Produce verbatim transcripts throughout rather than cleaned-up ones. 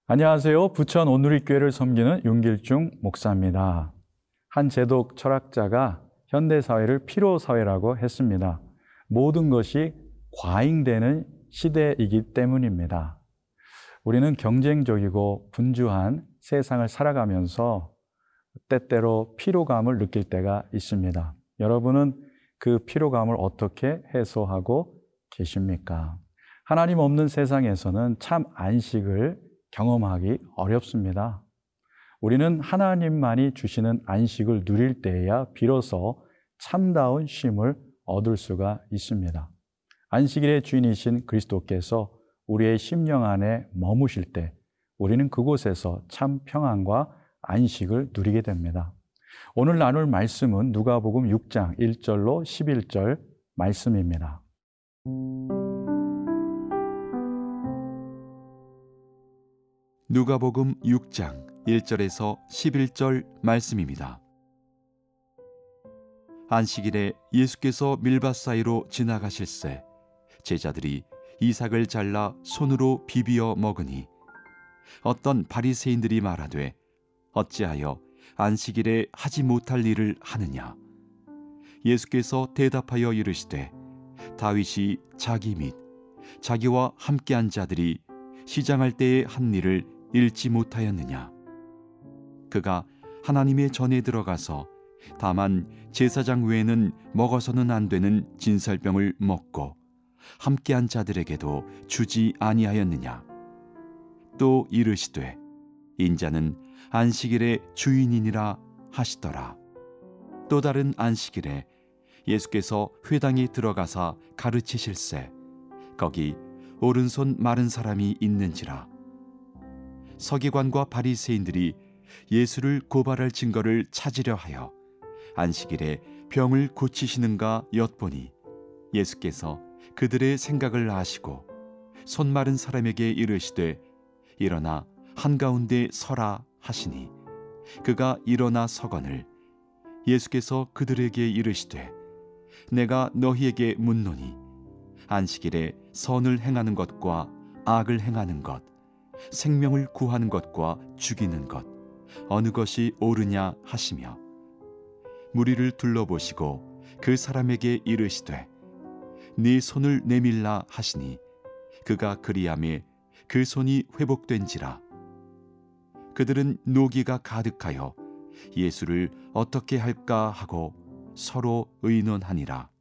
안녕하세요. 부천 온누리교회를 섬기는 윤길중 목사입니다. 한 제독 철학자가 현대사회를 피로사회라고 했습니다. 모든 것이 과잉되는 시대이기 때문입니다. 우리는 경쟁적이고 분주한 세상을 살아가면서 때때로 피로감을 느낄 때가 있습니다. 여러분은 그 피로감을 어떻게 해소하고 계십니까? 하나님 없는 세상에서는 참 안식을 경험하기 어렵습니다. 우리는 하나님만이 주시는 안식을 누릴 때에야 비로소 참다운 쉼을 얻을 수가 있습니다. 안식일의 주인이신 그리스도께서 우리의 심령 안에 머무실 때 우리는 그곳에서 참 평안과 안식을 누리게 됩니다. 오늘 나눌 말씀은 누가복음 육 장 일 절로 십일 절 말씀입니다. 누가복음 육 장 일 절에서 십일 절 말씀입니다. 안식일에 예수께서 밀밭 사이로 지나가실새 제자들이 이삭을 잘라 손으로 비비어 먹으니 어떤 바리새인들이 말하되 어찌하여 안식일에 하지 못할 일을 하느냐. 예수께서 대답하여 이르시되 다윗이 자기 및 자기와 함께한 자들이 시장할 때에 한 일을 잃지 못하였느냐. 그가 하나님의 전에 들어가서 다만 제사장 외에는 먹어서는 안 되는 진설병을 먹고 함께한 자들에게도 주지 아니하였느냐. 또 이르시되 인자는 안식일의 주인이니라 하시더라. 또 다른 안식일에 예수께서 회당에 들어가사 가르치실새 거기 오른손 마른 사람이 있는지라. 서기관과 바리새인들이 예수를 고발할 증거를 찾으려 하여 안식일에 병을 고치시는가 엿보니 예수께서 그들의 생각을 아시고 손 마른 사람에게 이르시되 일어나 한가운데 서라 하시니 그가 일어나 서거늘 예수께서 그들에게 이르시되 내가 너희에게 묻노니 안식일에 선을 행하는 것과 악을 행하는 것, 생명을 구하는 것과 죽이는 것 어느 것이 옳으냐 하시며 무리를 둘러보시고 그 사람에게 이르시되 네 손을 내밀라 하시니 그가 그리하매 그 손이 회복된지라. 그들은 노기가 가득하여 예수를 어떻게 할까 하고 서로 의논하니라.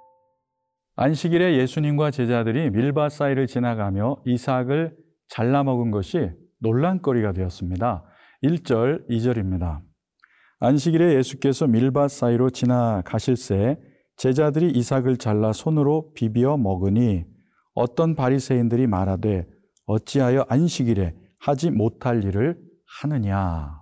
안식일에 예수님과 제자들이 밀밭 사이를 지나가며 이삭을 잘라 먹은 것이 논란거리가 되었습니다. 일 절, 이 절입니다. 안식일에 예수께서 밀밭 사이로 지나가실새 제자들이 이삭을 잘라 손으로 비비어 먹으니 어떤 바리새인들이 말하되 어찌하여 안식일에 하지 못할 일을 하느냐.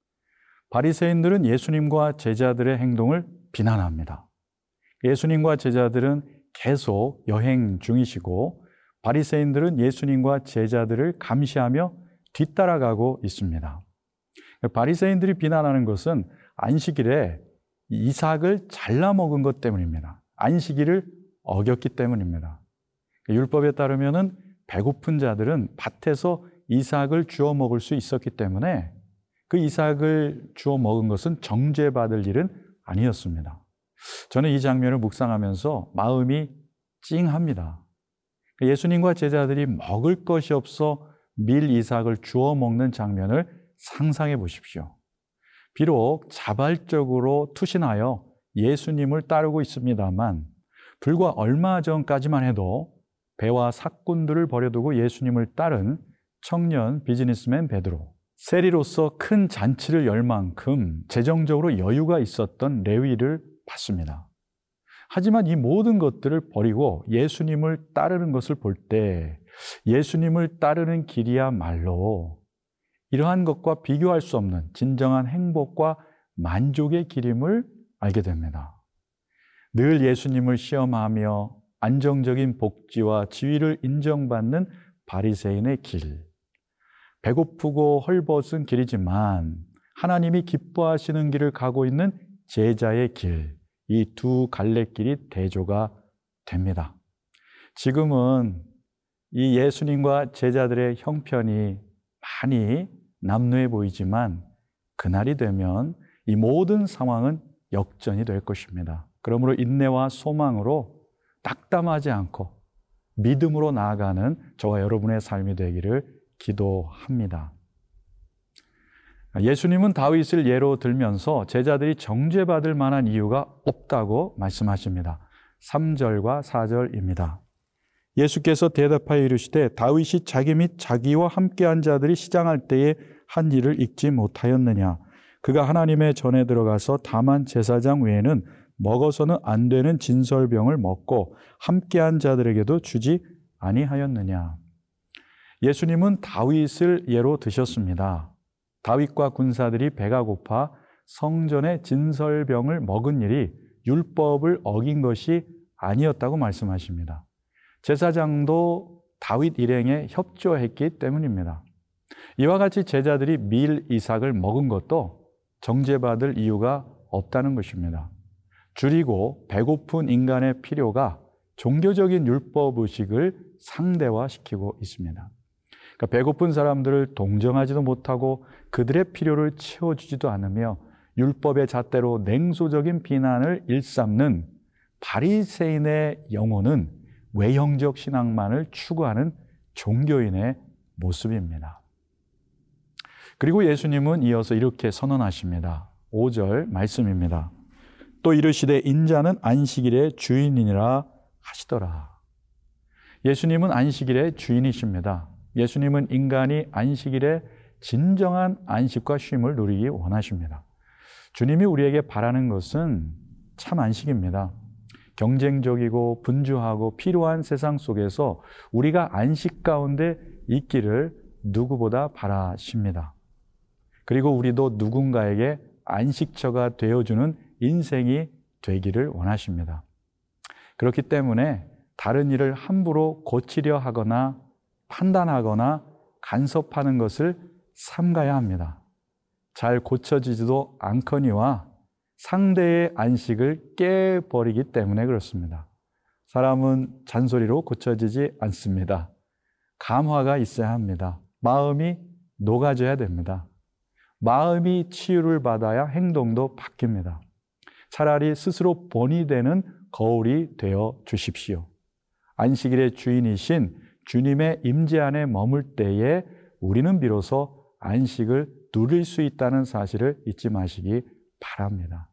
바리새인들은 예수님과 제자들의 행동을 비난합니다. 예수님과 제자들은 계속 여행 중이시고 바리새인들은 예수님과 제자들을 감시하며 뒤따라가고 있습니다. 바리새인들이 비난하는 것은 안식일에 이삭을 잘라 먹은 것 때문입니다. 안식일을 어겼기 때문입니다. 율법에 따르면은 배고픈 자들은 밭에서 이삭을 주워 먹을 수 있었기 때문에 그 이삭을 주워 먹은 것은 정죄받을 일은 아니었습니다. 저는 이 장면을 묵상하면서 마음이 찡합니다. 예수님과 제자들이 먹을 것이 없어 밀 이삭을 주워 먹는 장면을 상상해 보십시오. 비록 자발적으로 투신하여 예수님을 따르고 있습니다만 불과 얼마 전까지만 해도 배와 삭군들을 버려두고 예수님을 따른 청년 비즈니스맨 베드로, 세리로서 큰 잔치를 열 만큼 재정적으로 여유가 있었던 레위를 봤습니다. 하지만 이 모든 것들을 버리고 예수님을 따르는 것을 볼 때 예수님을 따르는 길이야말로 이러한 것과 비교할 수 없는 진정한 행복과 만족의 길임을 알게 됩니다. 늘 예수님을 시험하며 안정적인 복지와 지위를 인정받는 바리새인의 길, 배고프고 헐벗은 길이지만 하나님이 기뻐하시는 길을 가고 있는 제자의 길, 이 두 갈래길이 대조가 됩니다. 지금은 이 예수님과 제자들의 형편이 한이 남루해 보이지만 그날이 되면 이 모든 상황은 역전이 될 것입니다. 그러므로 인내와 소망으로 낙담하지 않고 믿음으로 나아가는 저와 여러분의 삶이 되기를 기도합니다. 예수님은 다윗을 예로 들면서 제자들이 정죄받을 만한 이유가 없다고 말씀하십니다. 삼 절과 사 절입니다. 예수께서 대답하여 이르시되 다윗이 자기 및 자기와 함께한 자들이 시장할 때에 한 일을 잊지 못하였느냐. 그가 하나님의 전에 들어가서 다만 제사장 외에는 먹어서는 안 되는 진설병을 먹고 함께한 자들에게도 주지 아니하였느냐. 예수님은 다윗을 예로 드셨습니다. 다윗과 군사들이 배가 고파 성전의 진설병을 먹은 일이 율법을 어긴 것이 아니었다고 말씀하십니다. 제사장도 다윗 일행에 협조했기 때문입니다. 이와 같이 제자들이 밀 이삭을 먹은 것도 정죄받을 이유가 없다는 것입니다. 줄이고 배고픈 인간의 필요가 종교적인 율법 의식을 상대화시키고 있습니다. 그러니까 배고픈 사람들을 동정하지도 못하고 그들의 필요를 채워주지도 않으며 율법의 잣대로 냉소적인 비난을 일삼는 바리새인의 영혼은 외형적 신앙만을 추구하는 종교인의 모습입니다. 그리고 예수님은 이어서 이렇게 선언하십니다. 오 절 말씀입니다. 또 이르시되 인자는 안식일의 주인이니라 하시더라. 예수님은 안식일의 주인이십니다. 예수님은 인간이 안식일에 진정한 안식과 쉼을 누리기 원하십니다. 주님이 우리에게 바라는 것은 참 안식입니다. 경쟁적이고 분주하고 필요한 세상 속에서 우리가 안식 가운데 있기를 누구보다 바라십니다. 그리고 우리도 누군가에게 안식처가 되어주는 인생이 되기를 원하십니다. 그렇기 때문에 다른 일을 함부로 고치려 하거나 판단하거나 간섭하는 것을 삼가야 합니다. 잘 고쳐지지도 않거니와 상대의 안식을 깨버리기 때문에 그렇습니다. 사람은 잔소리로 고쳐지지 않습니다. 감화가 있어야 합니다. 마음이 녹아져야 됩니다. 마음이 치유를 받아야 행동도 바뀝니다. 차라리 스스로 본이 되는 거울이 되어 주십시오. 안식일의 주인이신 주님의 임재 안에 머물 때에 우리는 비로소 안식을 누릴 수 있다는 사실을 잊지 마시기 바랍니다.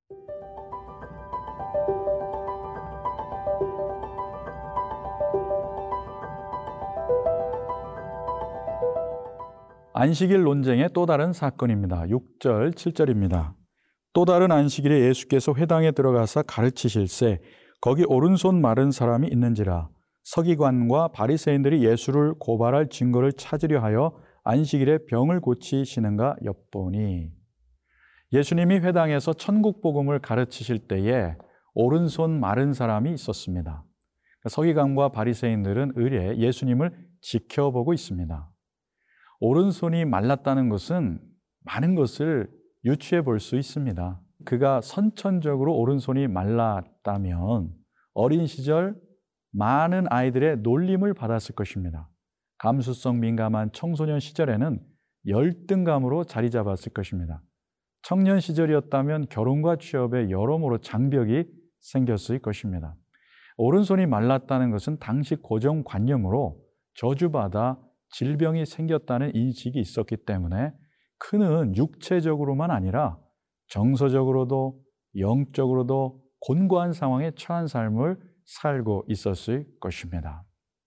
안식일 논쟁의 또 다른 사건입니다. 육 절, 칠 절입니다. 또 다른 안식일에 예수께서 회당에 들어가서 가르치실세 거기 오른손 마른 사람이 있는지라. 서기관과 바리새인들이 예수를 고발할 증거를 찾으려 하여 안식일에 병을 고치시는가 엿보니. 예수님이 회당에서 천국 복음을 가르치실 때에 오른손 마른 사람이 있었습니다. 서기관과 바리새인들은 의례 예수님을 지켜보고 있습니다. 오른손이 말랐다는 것은 많은 것을 유추해 볼 수 있습니다. 그가 선천적으로 오른손이 말랐다면 어린 시절 많은 아이들의 놀림을 받았을 것입니다. 감수성 민감한 청소년 시절에는 열등감으로 자리 잡았을 것입니다. 청년 시절이었다면 결혼과 취업에 여러모로 장벽이 생겼을 것입니다. 오른손이 말랐다는 것은 당시 고정관념으로 저주받아 질병이 생겼다는 인식이 있었기 때문에 그는 육체적으로만 아니라 정서적으로도 영적으로도 곤고한 상황에 처한 삶을 살고 있었을 것입니다.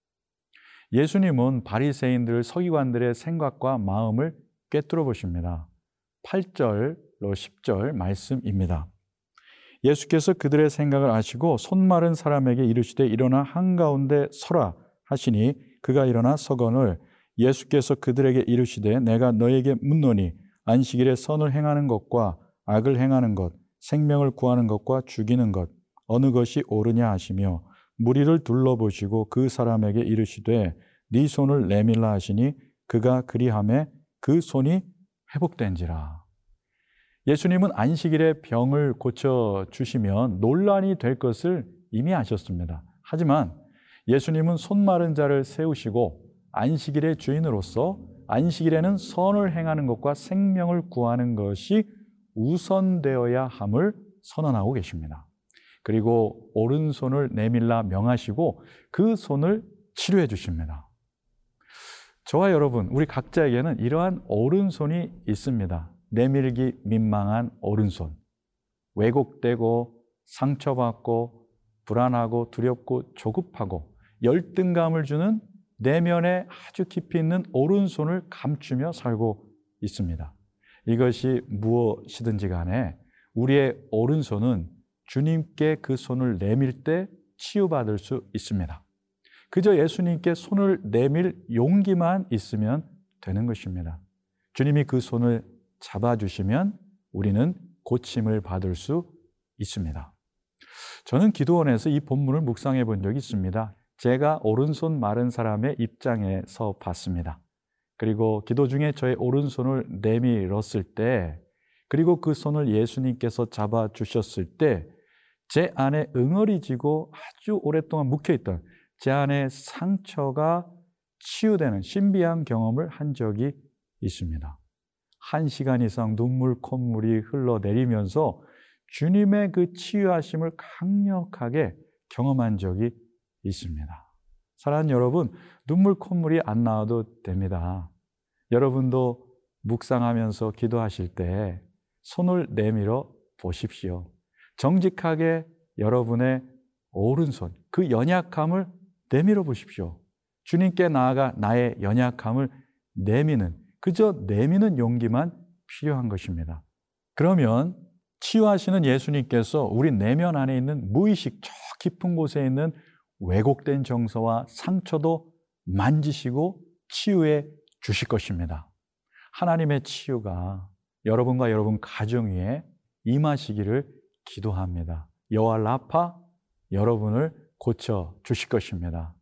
예수님은 바리새인들, 서기관들의 생각과 마음을 꿰뚫어 보십니다. 팔 절로 십 절 말씀입니다. 예수께서 그들의 생각을 아시고 손 마른 사람에게 이르시되 일어나 한가운데 서라 하시니 그가 일어나 서거늘 예수께서 그들에게 이르시되 내가 너에게 묻노니 안식일에 선을 행하는 것과 악을 행하는 것, 생명을 구하는 것과 죽이는 것 어느 것이 옳으냐 하시며 무리를 둘러보시고 그 사람에게 이르시되 네 손을 내밀라 하시니 그가 그리하매 그 손이 회복된지라. 예수님은 안식일에 병을 고쳐주시면 논란이 될 것을 이미 아셨습니다. 하지만 예수님은 손 마른 자를 세우시고 안식일의 주인으로서 안식일에는 선을 행하는 것과 생명을 구하는 것이 우선되어야 함을 선언하고 계십니다. 그리고 오른손을 내밀라 명하시고 그 손을 치료해 주십니다. 저와 여러분, 우리 각자에게는 이러한 오른손이 있습니다. 내밀기 민망한 오른손. 왜곡되고 상처받고 불안하고 두렵고 조급하고 열등감을 주는 내면에 아주 깊이 있는 오른손을 감추며 살고 있습니다. 이것이 무엇이든지 간에 우리의 오른손은 주님께 그 손을 내밀 때 치유받을 수 있습니다. 그저 예수님께 손을 내밀 용기만 있으면 되는 것입니다. 주님이 그 손을 잡아주시면 우리는 고침을 받을 수 있습니다. 저는 기도원에서 이 본문을 묵상해 본 적이 있습니다. 제가 오른손 마른 사람의 입장에서 봤습니다. 그리고 기도 중에 저의 오른손을 내밀었을 때, 그리고 그 손을 예수님께서 잡아주셨을 때 제 안에 응어리지고 아주 오랫동안 묵혀있던 제 안에 상처가 치유되는 신비한 경험을 한 적이 있습니다. 한 시간 이상 눈물 콧물이 흘러내리면서 주님의 그 치유하심을 강력하게 경험한 적이 있습니다. 사랑하는 여러분, 눈물 콧물이 안 나와도 됩니다. 여러분도 묵상하면서 기도하실 때 손을 내밀어 보십시오. 정직하게 여러분의 오른손, 그 연약함을 내밀어 보십시오. 주님께 나아가 나의 연약함을 내미는, 그저 내미는 용기만 필요한 것입니다. 그러면 치유하시는 예수님께서 우리 내면 안에 있는 무의식 저 깊은 곳에 있는 왜곡된 정서와 상처도 만지시고 치유해 주실 것입니다. 하나님의 치유가 여러분과 여러분 가정 위에 임하시기를 기도합니다. 여호와 라파, 여러분을 고쳐 주실 것입니다.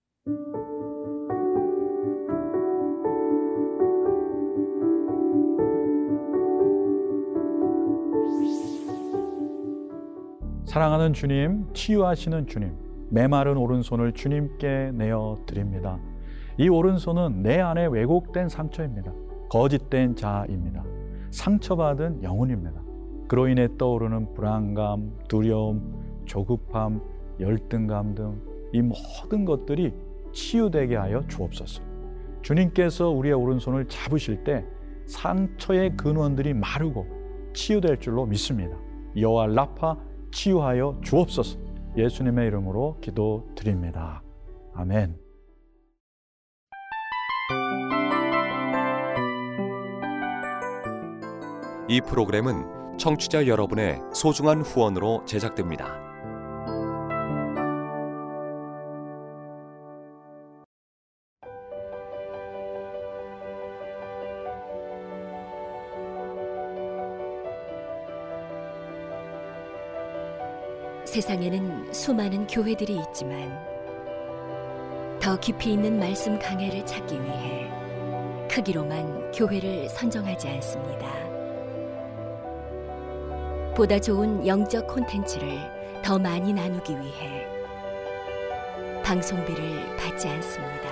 사랑하는 주님, 치유하시는 주님, 메마른 오른손을 주님께 내어 드립니다. 이 오른손은 내 안에 왜곡된 상처입니다. 거짓된 자아입니다. 상처받은 영혼입니다. 그로 인해 떠오르는 불안감, 두려움, 조급함, 열등감 등 이 모든 것들이 치유되게 하여 주옵소서. 주님께서 우리의 오른손을 잡으실 때 상처의 근원들이 마르고 치유될 줄로 믿습니다. 여호와 라파, 치유하여 주옵소서. 예수님의 이름으로 기도드립니다. 아멘. 이 프로그램은 청취자 여러분의 소중한 후원으로 제작됩니다. 세상에는 수많은 교회들이 있지만 더 깊이 있는 말씀 강해를 찾기 위해 크기로만 교회를 선정하지 않습니다. 보다 좋은 영적 콘텐츠를 더 많이 나누기 위해 방송비를 받지 않습니다.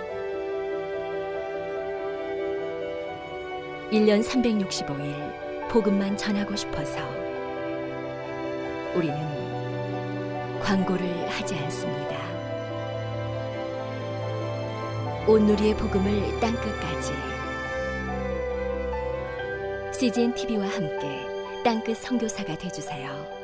일 년 삼백육십오 일 복음만 전하고 싶어서 우리는 광고를 하지 않습니다. 온누리의 복음을 땅끝까지 씨지엔 티비와 함께 땅끝 선교사가 되어주세요.